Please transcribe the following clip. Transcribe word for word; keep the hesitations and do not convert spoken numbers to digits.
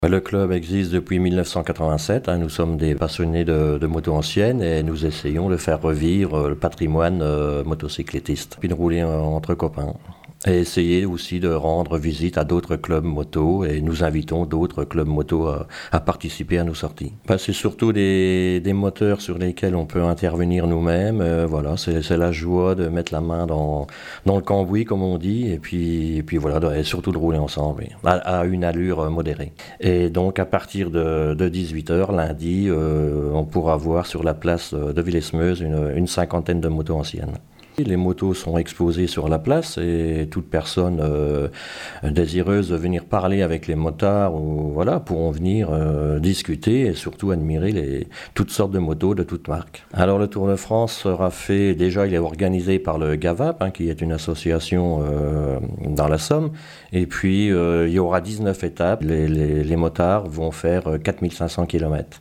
Le club existe depuis mille neuf cent quatre-vingt-sept. Hein, nous sommes des passionnés de, de motos anciennes et nous essayons de faire revivre le patrimoine euh, motocycliste, puis de rouler euh, entre copains. Et essayer aussi de rendre visite à d'autres clubs moto et nous invitons d'autres clubs moto à, à participer à nos sorties. Ben, c'est surtout des, des moteurs sur lesquels on peut intervenir nous-mêmes. Euh, voilà, c'est, c'est la joie de mettre la main dans, dans le cambouis, comme on dit, et puis, et puis voilà, de- et surtout de rouler ensemble, oui, à, à une allure euh, modérée. Et donc à partir de, de dix-huit heures lundi, euh, on pourra voir sur la place euh, de Villesmeuse une, une cinquantaine de motos anciennes. Les motos sont exposées sur la place et toute personne euh, désireuse de venir parler avec les motards ou voilà pourront venir euh, discuter et surtout admirer les, toutes sortes de motos de toutes marques. Alors le Tour de France sera fait, déjà il est organisé par le GAVAP hein, qui est une association euh, dans la Somme et puis euh, il y aura dix-neuf étapes. Les, les, les motards vont faire quatre mille cinq cents kilomètres.